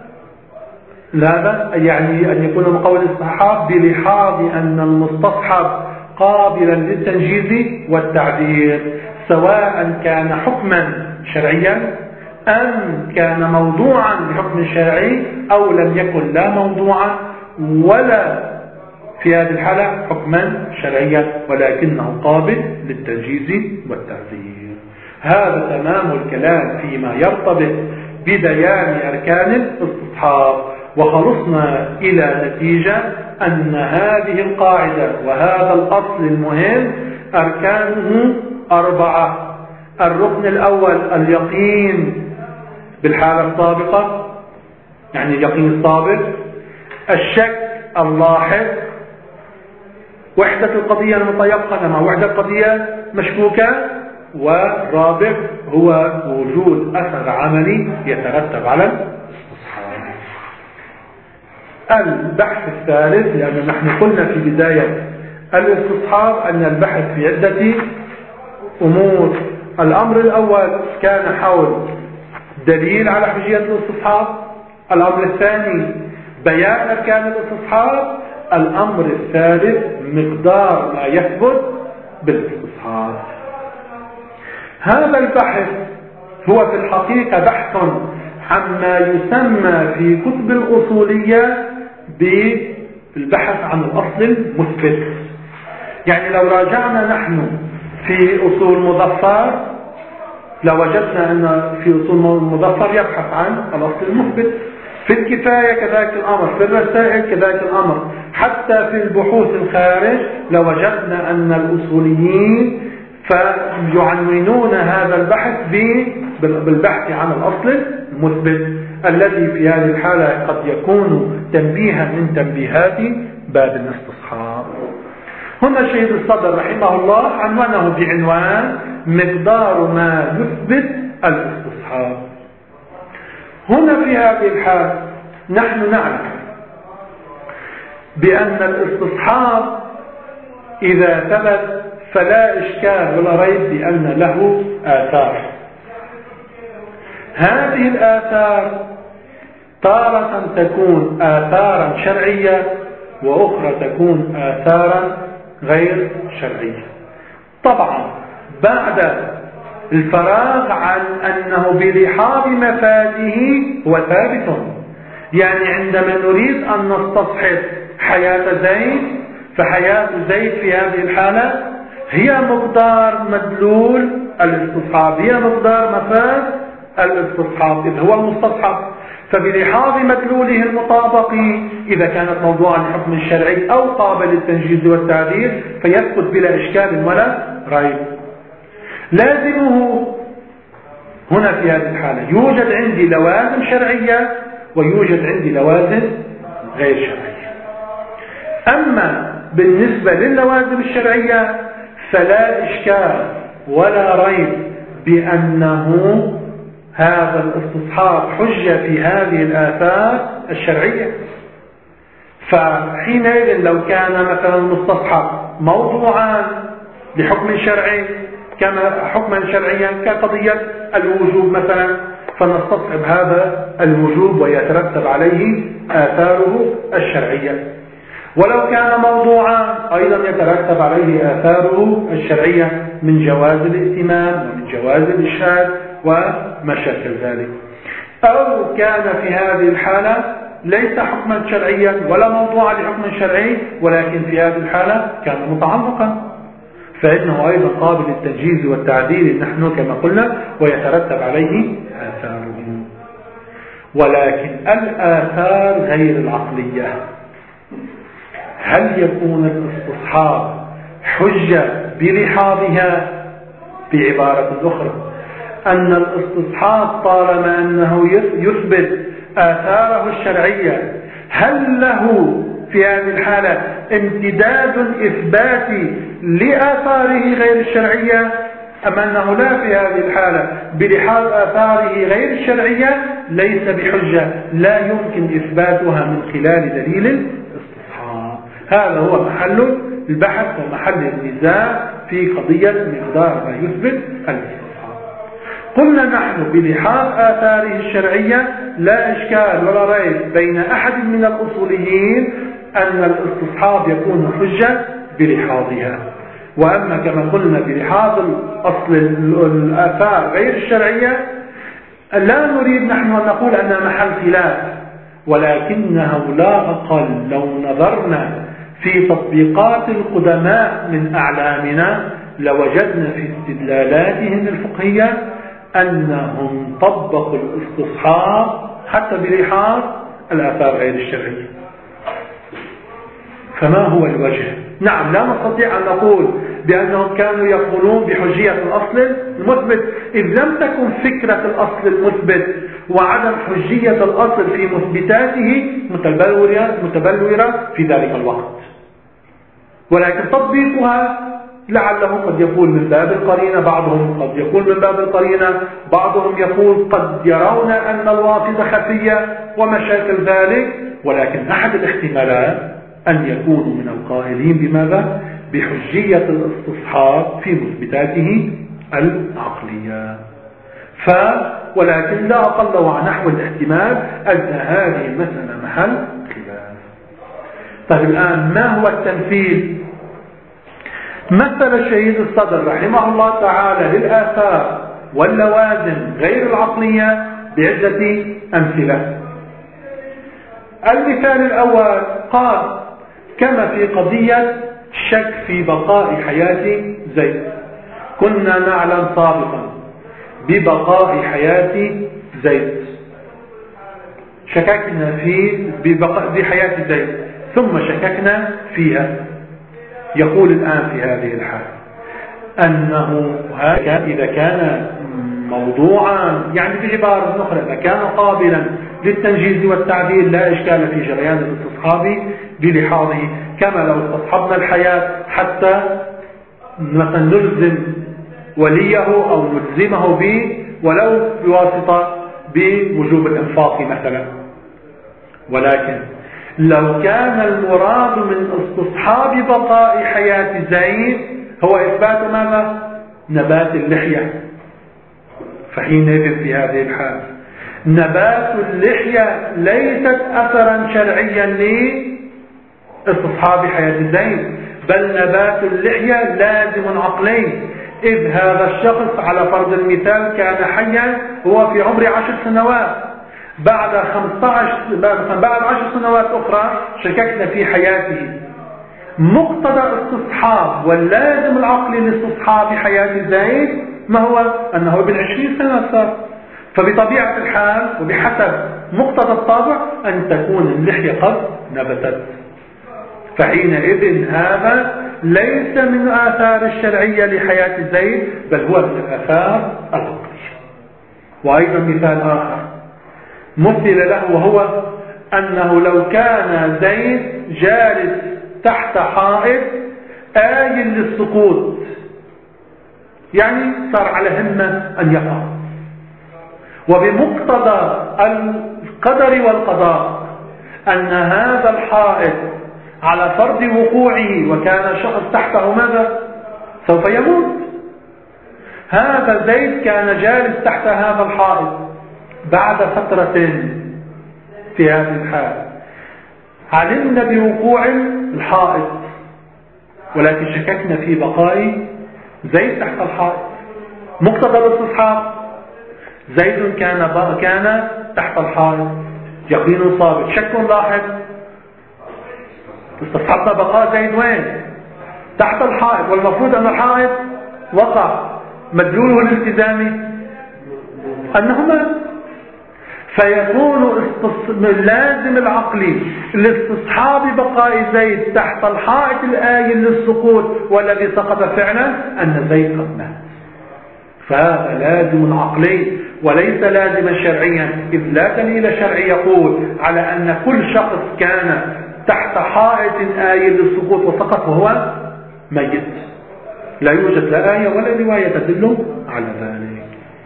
لا يعني أن يكون مقوم للاستصحاب بلحاظ أن المستصحب قابلا للتنجيز والتعبير، سواء كان حكما شرعيا أم كان موضوعا لحكم شرعي، أو لم يكن لا موضوعا ولا في هذه الحالة حكما شرعيا، ولكنه قابل للتنجيز والتعبير. هذا تمام الكلام فيما يرتبط ببيان أركان الاستصحاب، وخلصنا إلى نتيجة أن هذه القاعدة وهذا الأصل المهم أركانه 4. الركن الأول اليقين بالحالة السابقة، يعني اليقين السابق، الشك اللاحق، وحدة القضية المتيقنة مع وحدة القضية مشكوكة، والرابع هو وجود أثر عملي يترتب على الاستصحاب. البحث الثالث، لأن نحن قلنا في بداية الاستصحاب أن البحث في عدة أمور. الأمر الأول كان حول دليل على حجية الاستصحاب، الأمر الثاني بيان أركان الاستصحاب، الأمر الثالث مقدار ما يثبت بالاستصحاب. هذا البحث هو في الحقيقة بحث عما يسمى في كتب الأصولية بالبحث عن الأصل المثبت. يعني لو راجعنا نحن في أصول مظفر لوجدنا أن في أصول مظفر يبحث عن الأصل المثبت، في الكفاية كذلك الأمر، في الرسائل كذلك الأمر، حتى في البحوث الخارج لوجدنا أن الأصوليين فيعنونون هذا البحث بالبحث عن الأصل المثبت، الذي في هذه الحالة قد يكون تنبيها من تنبيهات باب الاستصحاب. هنا الشهيد الصدر رحمه الله عنوانه بعنوان مقدار ما يثبت الاستصحاب. هنا في هذه الحال نحن نعرف بأن الاستصحاب إذا ثبت فلا إشكال ولا ريب بأن له آثار. هذه الآثار تارة تكون آثارا شرعية، وأخرى تكون آثارا غير شرعية. طبعا بعد الفراغ عن أنه بلحاظ مفاده هو ثابت، يعني عندما نريد أن نستصحب حياة زيد، فحياة زيد في هذه الحالة هي مقدار مدلول الاستصحاب، هي مقدار مفاد الاستصحاب، إذ هو المستصحب. فبلحاظ مدلوله المطابق إذا كانت موضوعا لحكم شرعي أو قابل للتنجيز والتعبير فيثبت بلا إشكال ولا ريب. لازمه هنا في هذه الحالة يوجد عندي لوازم شرعية ويوجد عندي لوازم غير شرعية. أما بالنسبة للوازم الشرعية فلا إشكال ولا ريب بأنه هذا الاستصحاب حجة في هذه الآثار الشرعية. فحينئذ لو كان مثلا المستصحب موضوعا لحكم شرعي، كما حكما شرعيا كقضية الوجوب مثلا، فنستصحب هذا الوجوب ويترتب عليه آثاره الشرعية. ولو كان موضوعا أيضا يترتب عليه آثاره الشرعية من جواز الائتمان ومن جواز الإشهاد وما شابه ذلك. أو كان في هذه الحالة ليس حكما شرعيا ولا موضوعا لحكم شرعي، ولكن في هذه الحالة كان متعلقا، فإنه أيضا قابل للتجهيز والتعديل نحن كما قلنا، ويترتب عليه آثاره. ولكن الآثار غير العقلية، هل يكون الاستصحاب حجة بلحاظها؟ بعبارة أخرى، أن الاستصحاب طالما أنه يثبت آثاره الشرعية، هل له في هذه الحالة امتداد إثباتي لآثاره غير الشرعية، أم أنه لا في هذه الحالة بلحاظ آثاره غير الشرعية ليس بحجة، لا يمكن إثباتها من خلال دليل الاستصحاب؟ هذا هو محل البحث ومحل النزاع في قضية مقدار ما يثبت الاستصحاب. قلنا نحن بلحاظ آثاره الشرعية لا إشكال ولا ريب بين أحد من الأصوليين أن الاستصحاب يكون حجة بلحاظها. وأما كما قلنا بلحاظ الأصل الآثار غير الشرعية لا نريد نحن أن نقول أنها محل خلاف، ولكنه لا أقل لو نظرنا في تطبيقات القدماء من أعلامنا لوجدنا في استدلالاتهم الفقهية أنهم طبقوا الاستصحاب حتى بلحاظ الآثار غير الشرعية. فما هو الوجه؟ نعم، لا نستطيع أن نقول بأنهم كانوا يقولون بحجية الأصل المثبت، إذ لم تكن فكرة الأصل المثبت وعدم حجية الأصل في مثبتاته متبلورة في ذلك الوقت، ولكن تطبيقها لعله قد يكون من باب القرينة، بعضهم قد يكون من باب القرينة، بعضهم يقول قد يرون أن الواسطة خفية ومشاكل ذلك، ولكن أحد الاحتمالات أن يكونوا من القائلين بماذا؟ بحجية الاستصحاب في مثبتاته العقلية. ولكن لا أقل نحو الاحتمال أن هذه المسألة محل خلاف. طيب الآن ما هو التمثيل؟ مثل الشهيد الصدر رحمه الله تعالى للآثار واللوازم غير العقلية بعدة أمثلة. المثال الأول قال كما في قضية الشك في بقاء حياة زيد، كنا نعلم سابقا ببقاء حياة زيد، شككنا في حياة زيد ثم شككنا فيها. يقول الآن في هذه الحالة أنه إذا كان موضوعا، يعني بعبارة أخرى إذا كان قابلا للتنجيز والتعديل لا إشكال في جريان الاستصحاب بلحاظه، كما لو استصحبنا الحياة حتى مثلا نلزم وليه أو نلزمه به ولو بواسطة بوجوب الإنفاق مثلا. ولكن لو كان المراد من استصحاب بقاء حياة زيد هو إثبات ماذا؟ نبات اللحية، فحينئذ في هذه الحالة نبات اللحية ليست أثرا شرعيا لاستصحاب حياة زيد، بل نبات اللحية لازم عقلي، إذ هذا الشخص على فرض المثال كان حيا هو في عمر 10 سنوات، بعد 10 سنوات أخرى شككنا في حياته. مقتضى استصحاب واللازم العقلي لاستصحاب حياة زيد ما هو؟ أنه ابن 20 سنة صار، فبطبيعة الحال وبحسب مقتضى الطابع أن تكون اللحية قد نبتت، فحينئذ هذا ليس من آثار الشرعية لحياة زيد بل هو من الآثار العقلية. وأيضا مثال آخر مثل له وهو أنه لو كان زيد جالس تحت حائط آيل للسقوط، يعني صار على همة أن يقع، وبمقتضى القدر والقضاء أن هذا الحائط على فرض وقوعه وكان شخص تحته ماذا؟ سوف يموت. هذا زيد كان جالس تحت هذا الحائط بعد فترة في هذه الحال، علمنا بوقوع الحائط ولكن شككنا في بقاء زيد تحت الحائط. مقتضى الاستصحاب زيد كان تحت الحائط، يقين صابت، شك لاحظ. استصحبنا بقاء زيد وين؟ تحت الحائط، والمفروض أن الحائط وقع، مدلوله الالتزامي أنه مات. فيكون اللازم العقلي لاستصحاب بقاء زيد تحت الحائط الآيل للسقوط والذي سقط فعلا أن زيد قد مات. فهذا لازم عقلي وليس لازما شرعيا، إذ لا دليل شرعي يقول على أن كل شخص كان تحت حائط آيل للسقوط وسقط وهو ميت. لا يوجد لا آية ولا رواية تدل على ذلك.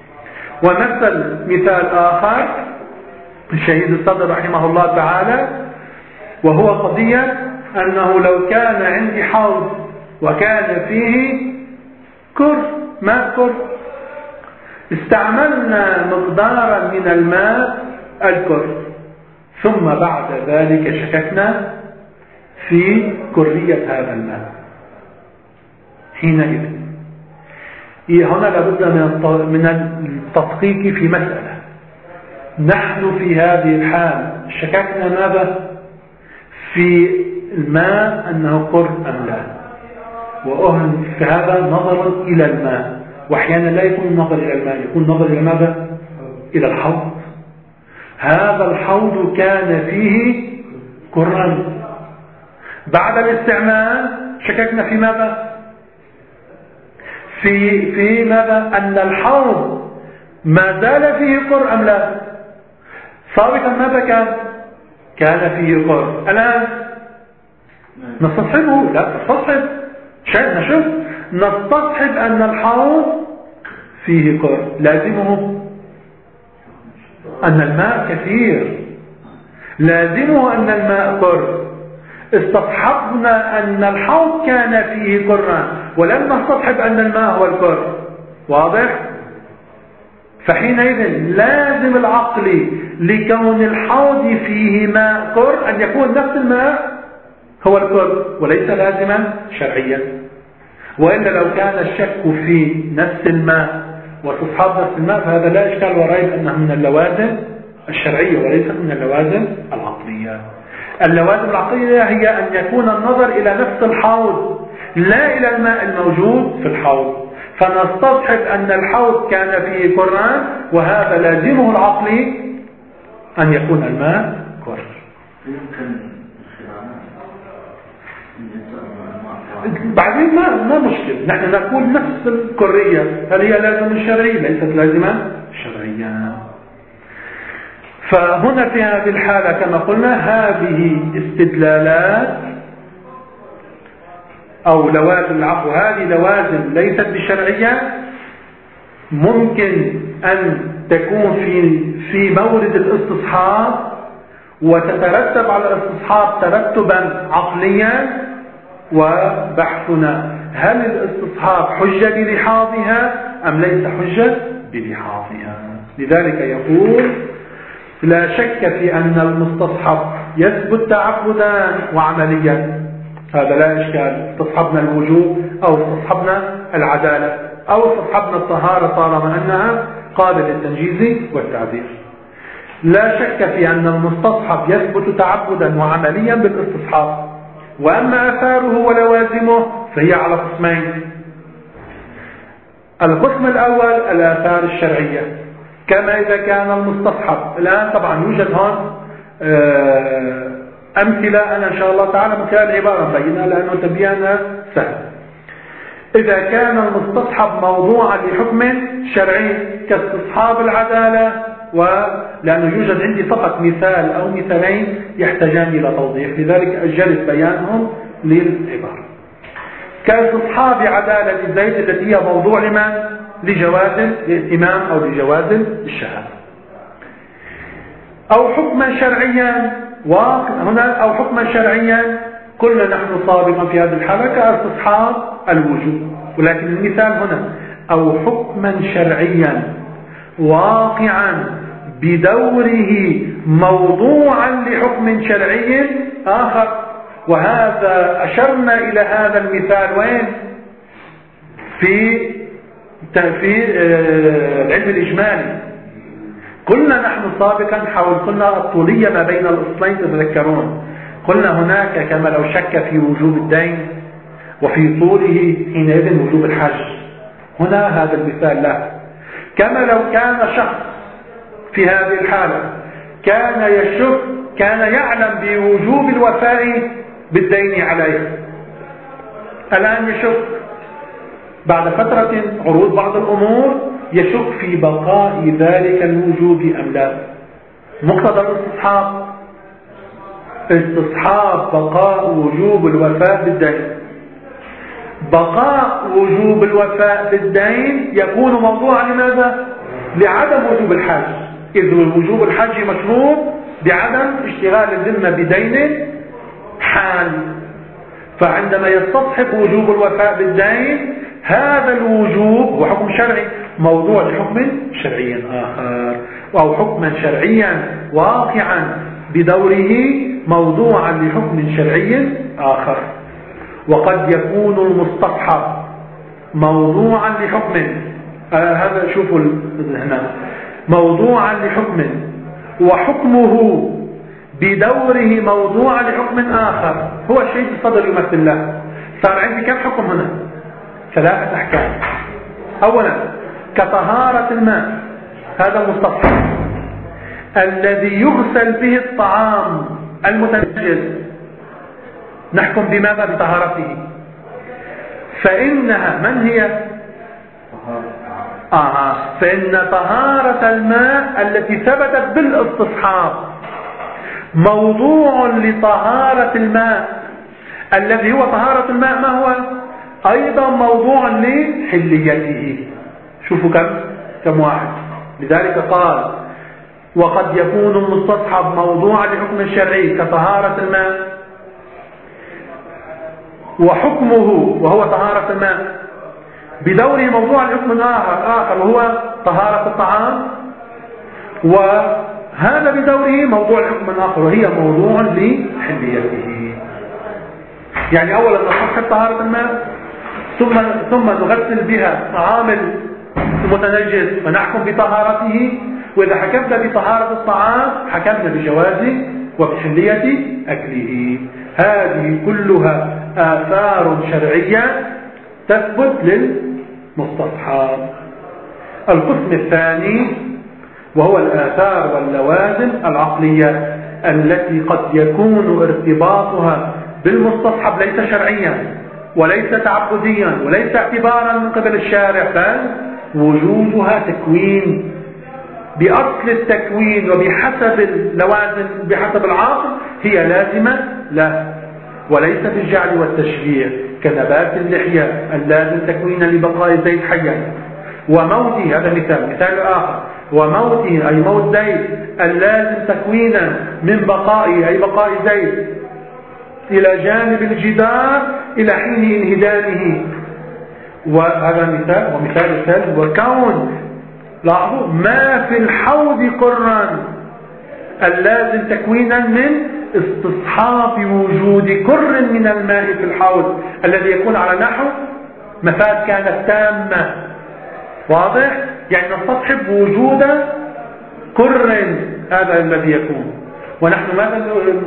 مثال آخر الشهيد الصدر رحمه الله تعالى، وهو قضية أنه لو كان عندي حوض وكان فيه ماء كر، استعملنا مقدارا من الماء الكر، ثم بعد ذلك شككنا في كرية هذا الماء، حينئذ هنا لابد من التدقيق في مسألة. نحن في هذه الحال شككنا ماذا؟ في الماء أنه قر أم لا، وأهل في هذا نظر إلى الماء، وأحيانا لا يكون النظر إلى الماء، يكون النظر إلى ماذا؟ إلى الحوض. هذا الحوض كان فيه قرآن، بعد الاستعمال شككنا في ماذا؟ في ماذا؟ أن الحوض ما زال فيه قر أم لا؟ سابقا ماذا كان فيه قر، الآن نستصحبه؟ لا نستصحب، نستصحب أن الحوض فيه قر، لازمه أن الماء كثير، لازمه أن الماء قر. استصحبنا أن الحوض كان فيه قرا ولم نستصحب أن الماء هو القر. واضح؟ فحينئذ لازم العقل لكون الحوض فيه ماء قر أن يكون نفس الماء هو القر، وليس لازما شرعيا. وإلا لو كان الشك في نفس الماء واستصحاب نفس الماء فهذا لا إشكال وريب أنه من اللوازم الشرعية وليس من اللوازم العقلية. اللوازم العقلية هي أن يكون النظر إلى نفس الحوض لا إلى الماء الموجود في الحوض، فنستصحب أن الحوض كان فيه قرآن، وهذا لازمه العقلي أن يكون الماء قر. بعدين ما مشكل، نحن نقول نفس الكرية، هل هي لازم شرعي؟ ليست لازمة شرعيا. فهنا في هذه الحالة كما قلنا هذه استدلالات أو لوازم العقل، هذه لوازم ليست بشرعية، ممكن أن تكون في مورد الاستصحاب وتترتب على الاستصحاب ترتبا عقليا. وبحثنا هل الاستصحاب حجة بلحاظها أم ليس حجة بلحاظها. لذلك يقول لا شك في أن المستصحب يثبت تعبدا وعمليا، هذا لا إشكال. استصحبنا الوجوب أو استصحبنا العدالة أو استصحبنا الطهارة طالما أنها قابلة للتنجيز والتعبير. لا شك في أن المستصحب يثبت تعبدا وعمليا بالاستصحاب. وأما آثاره ولوازمه فهي على قسمين. القسم الأول الآثار الشرعية، كما إذا كان المستصحب. الآن طبعا يوجد هون أمثلة أنا إن شاء الله تعالى من خلال عبارة بينها لأنه تبيانها سهل. إذا كان المستصحب موضوعا لحكم شرعي كاستصحاب العدالة، ولأنه يوجد عندي فقط مثال أو مثالين يحتاجان إلى توضيح، لذلك أجلت بيانهم للعبارة. كاستصحاب عدالة زيد التي هي موضوع لمن؟ لجواز الائتمام أو لجواز الشهادة. أو حكما شرعيا، وهنا أو حكما شرعيا قلنا نحن سابقا في هذه الحالة كاستصحاب الوجوب. ولكن المثال هنا أو حكما شرعيا واقعا بدوره موضوعا لحكم شرعي آخر. وهذا أشرنا إلى هذا المثال وين؟ في العلم الإجمالي. قلنا نحن سابقا قلنا الطولية ما بين الأصلين تتذكرون. قلنا هناك كما لو شك في وجوب الدين وفي طوله حينئذ وجوب الحج. هنا هذا المثال له. كما لو كان شخص في هذه الحالة كان يعلم بوجوب الوفاء بالدين عليه، الآن يشك بعد فترة عروض بعض الأمور يشك في بقاء ذلك الوجوب أم لا. مقتضى استصحاب بقاء وجوب الوفاء بالدين. بقاء وجوب الوفاء بالدين يكون موضوعا لماذا؟ لعدم وجوب الحج، إذ وجوب الحج مشروط بعدم اشتغال الذمة بدين حال. فعندما يستصحب وجوب الوفاء بالدين هذا الوجوب هو حكم شرعي موضوع لحكم شرعي آخر، أو حكما شرعيا واقعا بدوره موضوعا لحكم شرعي آخر. وقد يكون المستصحب موضوعا لحكم هذا شوفوا هنا موضوعا لحكم وحكمه بدوره موضوعا لحكم آخر. هو الشيء الصدر يمثل له. صار عندي كم حكم هنا؟ 3 أحكام. أولا كطهارة الماء، هذا مستصحب الذي يغسل به الطعام المتنجس، نحكم بماذا؟ بطهارته. فإنها من هي؟ فإن طهارة الماء التي ثبتت بالاستصحاب موضوع لطهارة الماء الذي هو طهارة الماء ما هو؟ أيضا موضوع لحليته. شوفوا كم واحد. لذلك قال وقد يكون المستصحب موضوعا لحكم شرعي كطهارة الماء وحكمه وهو طهارة الماء بدوره موضوع لحكم آخر وهو طهارة الطعام، وهذا بدوره موضوع لحكم آخر وهي موضوع لحليته. يعني أولا نستصحب طهارة الماء ثم نغسل بها طعام المتنجس ونحكم بطهارته، وإذا حكمنا بطهارة الطعام حكمنا بجواز وبحلية أكله. هذه كلها آثار شرعية تثبت للمستصحب. القسم الثاني وهو الآثار واللوازم العقلية التي قد يكون ارتباطها بالمستصحب ليس شرعيا وليس تعبديا وليس اعتبارا من قبل الشارع، بل وجودها تكوين بأصل التكوين وبحسب اللوازم بحسب العقل هي لازمة لا، وليس بالجعل والتشريع كنبات اللحية اللازم تكوينا لبقاء زيد حيا وموته. هذا مثال آخر. وموته أي موت زيد اللازم تكوينا من بقائه أي بقاء زيد إلى جانب الجدار إلى حين انهدامه. وهذا مثال. ومثال الثالث وكون لاحظوا ما في الحوض قرا اللازم تكوينا من استصحاب وجود كر من الماء في الحوض الذي يكون على نحو مفاد كانت تامة. واضح؟ يعني نستصحب وجود كر هذا الذي يكون. ونحن ماذا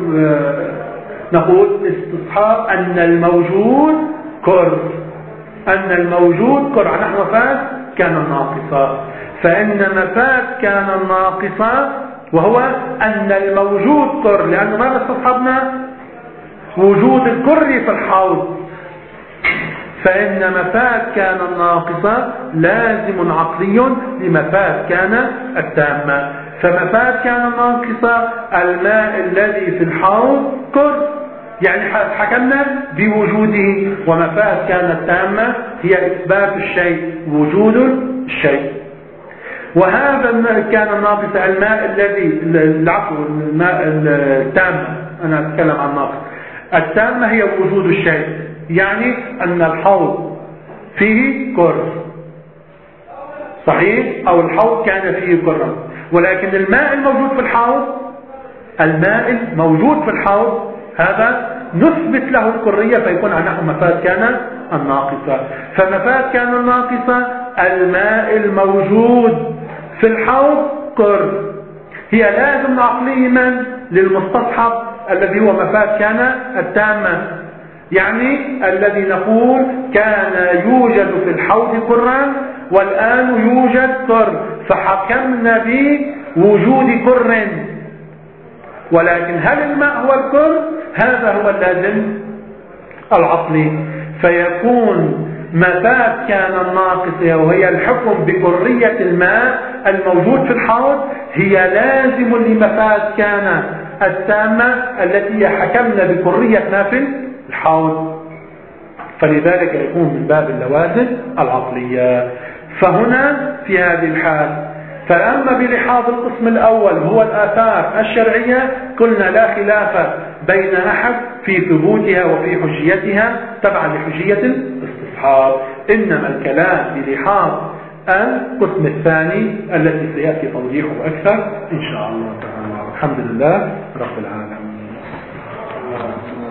نقول؟ استصحاب أن الموجود كر، أن الموجود كر على نحو مفاد كان ناقصا. فإن مفاد كان ناقصا وهو أن الموجود كر، لأنه ماذا استصحبنا؟ وجود الكر في الحوض. فإن مفاد كان ناقصا لازم عقلي لمفاد كان التامة. فمفاد كان ناقصا الماء الذي في الحوض كر، يعني حكمنا بوجوده. ومفاد كان التامة هي إثبات الشيء وجود الشيء. وهذا الماء كان الناقص الماء الذي العفو الماء التامة، أنا أتكلم عن ناقص. التامة هي وجود الشيء، يعني أن الحوض فيه كر صحيح، أو الحوض كان فيه كرا، ولكن الماء الموجود في الحوض، الماء الموجود في الحوض هذا نثبت له الكرية، فيكون على نحو مفاد كان الناقصة. فمفاد كان الناقصة الماء الموجود في الحوض كر، هي لازم عقليا للمستصحب الذي هو مفاد كان التامة، يعني الذي نقول كان يوجد في الحوض كرا والآن يوجد كر، فحكمنا بوجود كر، ولكن هل الماء هو الكر؟ هذا هو اللازم العقلي. فيكون مفاد كان الناقصة وهي الحكم بكرية الماء الموجود في الحوض هي لازم لمفاد كان التامة التي حكمنا بكرية ما في الحوض، فلذلك يكون من باب اللوازم العقلية. فهنا في هذه الحال، فأما بلحاظ القسم الأول هو الآثار الشرعية قلنا لا خلاف بين أحد في ثبوتها وفي حجيتها تبعا لحجية الاستصحاب، إنما الكلام بلحاظ القسم الثاني الذي سيأتي توضيحه أكثر إن شاء الله تعالى. الحمد لله رب العالمين.